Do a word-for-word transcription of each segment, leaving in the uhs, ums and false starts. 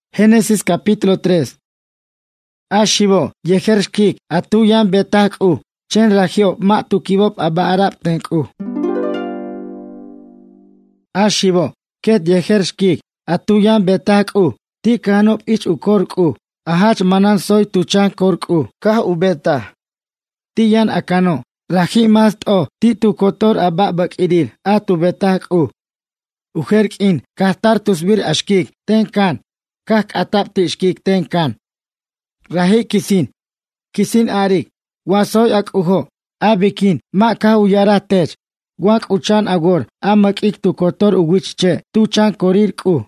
Génesis capítulo tres. Ashibo, yehershkik, atuyan betak'u, chen ragio, ma tukibop abaarab tenk'u. Ashibo, ket yehershkik, atuyan betak'u, ti kanop ich ukork'u, ahach manan soy tuchan kork'u, kah ubeta. Ti yan akano, raji mas t'o, ti tu kotor aba bak'idir, atu betak'u. Ujerk'in, kahtar tusbir ashkik, tenkan. Kak atap tishkik tenkan. Rahi kisin. Kisin arik. Wasoy ak uho. Abikin. Ma ka uyara tech. Wak uchan agor. Amak ik tu kotor uwichche. Tu chan korir ku.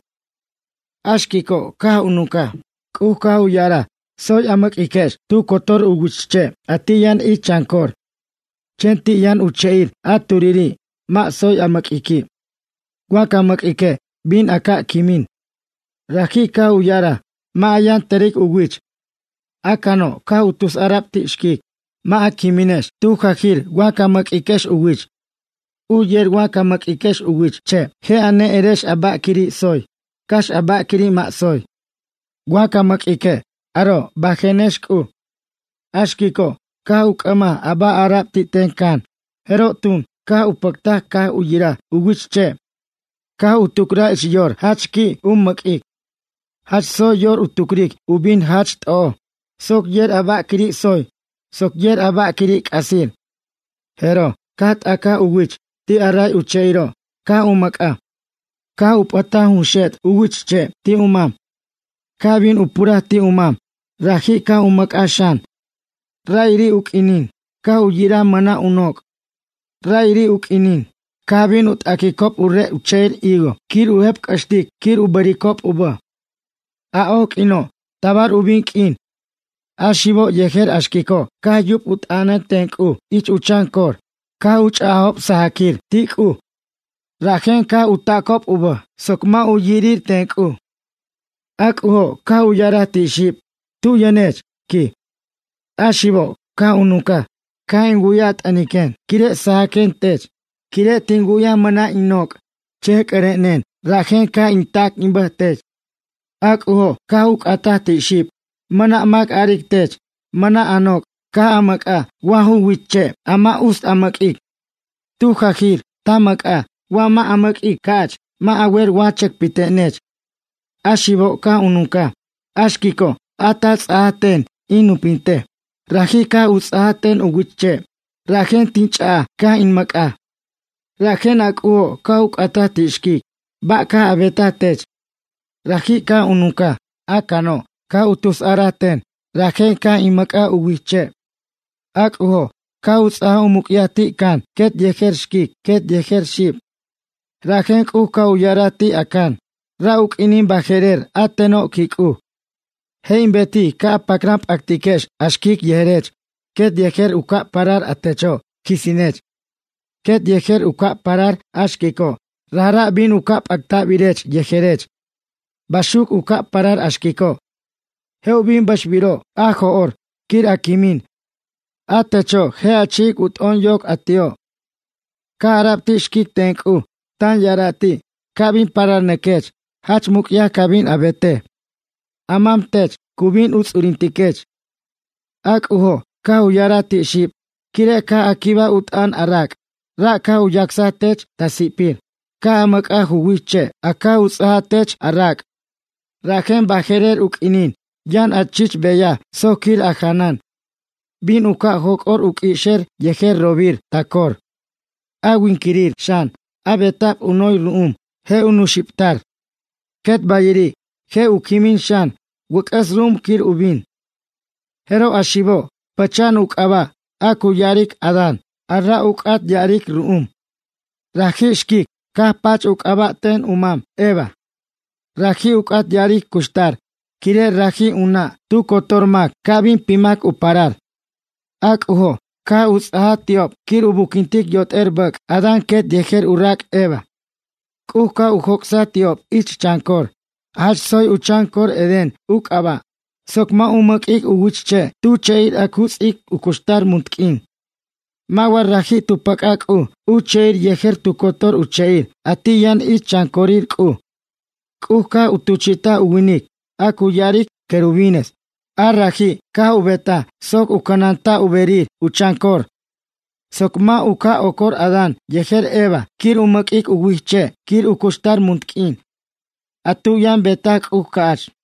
Ashkiko. Ka unuka. Ku ka uyara. Soy amak ikesh. Tu kotor uwichche. Atiyan i chankor. Chenti yan ucheir. Aturiri. Ma soy amak iki. Wak amak ike. Bin aka kimin. Rahi ka uyara, ma ayan terik uwich. Akano, ka utus arab tishkik. Ma akiminesh, tu hajir, waka mak ikesh uwich. Uyer waka mak ikesh uwich, che, he ane eresh aba kiri soy. Kash aba kiri ma soy. Waka mak ike, aro, bajenesh ku. Ashkiko, ka ukama aba arab titenkan. Hero tun, ka upakta ka uyira, uwich che. Ka utukra ishyor, hachki ummak ik. Hach soy yor utukrik, ubin hach t'o. Sok yer aba kiri soy. Sok yer aba kiri kasir. Hero, kat aka uwich, ti aray ucheiro, ka umaka. Ka upata hushet, uwich che, ti umam. Ka bin upura ti umam. Rahi ka umak ashan. Rairi ukinin, ka uyira mana unok. Rairi ukinin. Ka bin ut akikop ure ucheir igo. Kir uhep kashtik, kir ubarikop uba. Aok ino, tabar ubink in. Ashibo yeher ashkiko, ka yup ut anan tenku, ich uchankor. Ka uch ahop sahakir, tik u. Rahen ka utakop uba, sokma uyirir tenku. Ak uho, ka uyara tiship, tu yanech, ki. Ashibo, ka unuka, ka inguyat aniken, kire sahaken tech. Kire tinguya mana inok, chek erenen, rahen ka intak imbah tech. Ak uho, ka uk atati ship. Mana amak arik tech. Mana anok, ka amak a, wahu witche, ama ust amak ik. Tu hajir, tamak a, wa ma amak ik kach, ma awer wachek pitenech. Ashibo ka unuka. Ashkiko, atats aten, inupinte. Rahi ka us aten uwitche. Rahen tinch a, ka inmak a. Rahen ak uho, ka uk atati shkik. Ba ka abeta tech. Rahi ka unuka, akano, ka utus araten, rahen ka imaka uwiche. Ak uho, ka utsa umukyati kan, ket yeher shkik, ket yeher ship. Rahen ku ka uyarati akan, rauk inin bajerer, ateno kiku. Hein beti ka pakramp aktikesh, ashkik yeherech, ket yeher uka parar atecho, kisinech. Ket yeher uka parar ashkiko, rara bin uka aktabirech yeherech. Bashuk uka parar ashkiko. Heu bin bashbiro, ajo or, kir akimin. Atecho, he achik ut on yok atio. Ka arab tishkik tenku, tan yarati, kabin parar nekech, hach mukya kabin abete. Amam tech, kubin uts urintikech. Ak uho, ka uyarati ship, kire ka akiba ut an arak, ra ka uyaksa tech tasipir. Ka amak ahu wiche, aka utsa tech arak. Rahen bajerer ukinin, yan achich beya, sokir ahanan. Bin uka hok or ukisher, yeher robir, takor. Awin kirir, shan, abetap unoy luum, he unushiptar. Ket bayiri, he ukimin shan, wukas rum kir ubin. Hero ashibo, pachan ukaba, aku yarik adan, arra ukat yarik ruum. Rahishkik, kah pach ukaba ten umam, eva. Rahi ukat yarik kustar, kire rahi una, tu kotormak, kabin pimak uparar. Ak uho, ka utsaha tiop, kir ubukintik yot erbak, adan ket yeher urak eva. Kuh ka uhoksa tiop, ich chankor. Hach soy uchankor eden, uk aba. Sokma umak ik uwichche, tu cheir akuts ik ukustar muntkin. Mawar rahi tupak ak u, u cheir yeher tu kotor u cheir, ati yan ich chankorir ku. Kuhka utuchita uwinik, akuyarik querubines. Arraji, ka ubeta, sok ukananta uberir, uchankor. Sokma uka okor Adán, yeher Eva, kir umakik uwiche, kir ukustar muntkin. Atuyan betak ukach.